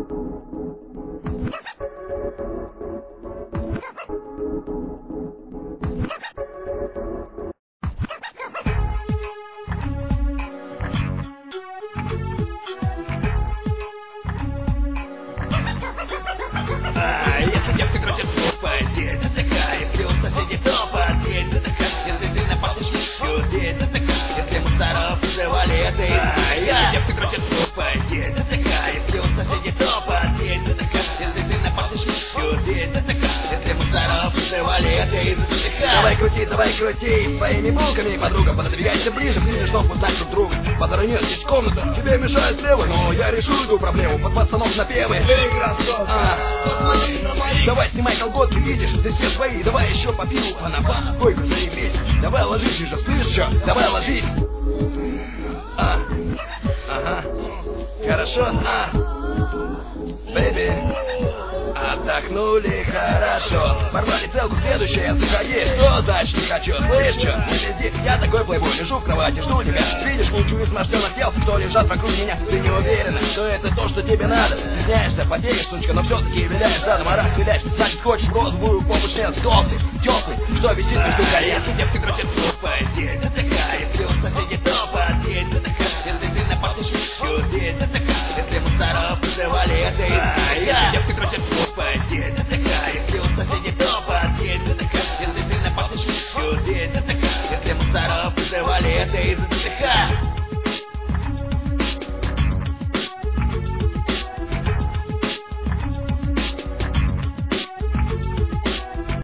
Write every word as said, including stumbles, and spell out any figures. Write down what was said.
А, если девка крутит жопа, здесь ДТК. Если у соседей топа, здесь ДТК. Если ты на пахнешь, здесь ДТК. Если мусоров вызывали, это и а, если девка крутит жопа, здесь ДТК. Если у соседей топа, здесь ДТК. Если ты на пахнешь, здесь ДТК. Если мусоров вызывали, это и ДТК. Давай крути, давай крути своими булками, подруга, пододвигайся ближе, ближе, чтоб узнать друг друга. Подоронет здесь комната, тебе мешает слева, но я решу эту проблему под пацанов напевы. Эй, красотка, а, посмотри на мои. Давай снимай колготки, видишь, здесь все свои. Давай еще по пиву, а на бас, койку заебись. Давай ложись уже, слышишь, что? Давай ложись. А, ага, хорошо, а, бэби. Отдохнули хорошо, порвали целку, следующая заходи. Что значит не хочу, слышь, что? Не лези, я такой плейбой, лежу в кровати, жду тебя. Видишь кучу изможденных тел, кто лежат вокруг меня. Ты не уверена, что это то, что тебе надо. Стесняешься, поверишь, сучка, но все-таки виляешь задом, а раз виляешь, значит хочешь розовую помощь, нет, толстый, теплый, что висит между колен. Если девка крутит жопа, здесь ДТК. Если у соседей топа, здесь ДТК. Если ты на пахнешь, здесь ДТК. Если мусоров вызывали, это и а, если девка крутит жопа, здесь ДТК. Если у соседей топа, здесь ДТК. Если ты на пахнешь, здесь ДТК. Если мусоров вызывали, это из ДТК.